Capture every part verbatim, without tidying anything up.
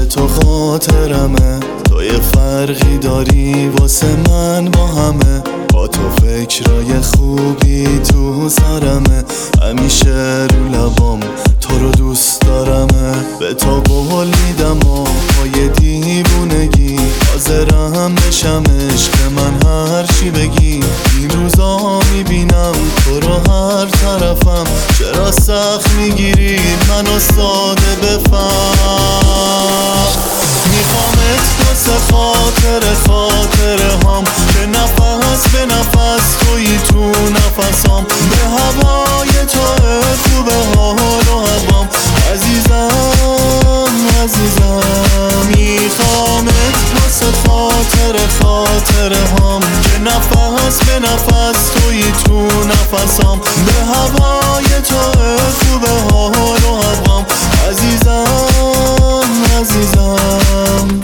تو خاطرمه، تو یه فرقی داری واسه من با همه. با تو فکرای خوبی تو سرمه، همیشه رو لبام تو رو دوست دارمه. به تو قول میدم و پای دیوونگی حاضرم بشم عشق من هر چی بگی. این روزا میبینم تو رو هر طرفم، چرا سخت میگیری منو ساده بفهم. میخوامت واسه خاطر خاطره هام، که نفس به نفس توی تو نفسام. به هوای تو خوبه حال و هوام، عزیزم عزیزم. میخوامت واسه خاطر خاطره هام، که نفس به نفس توی تو نفسام. به هوای تو خوبه حال و هوام، عزیزم عزیزم.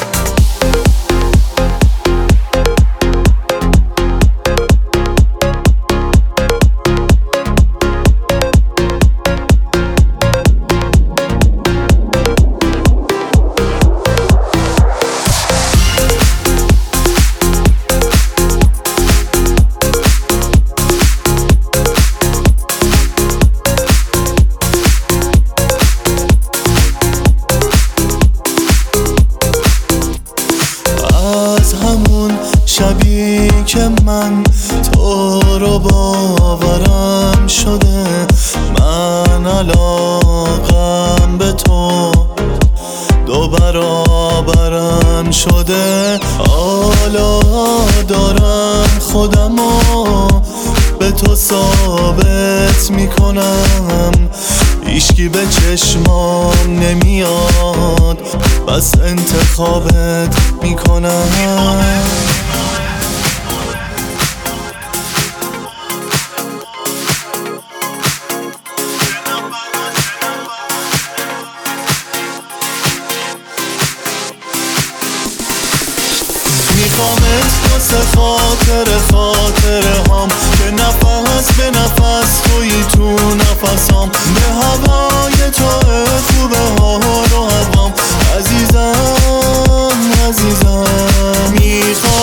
شبی که من تو رو باورم شده، من علاقم به تو دو برابرم شده. حالا دارم خودمو به تو ثابت میکنم، هیچکی به چشمام نمیاد بس انتخابت میکنم. میخوامت واسه خاطر خاطره هام، که نفس به نفس توی تو نفسام. به هوای تو خوبه حال و هوام، عزیزم عزیزم. میخوام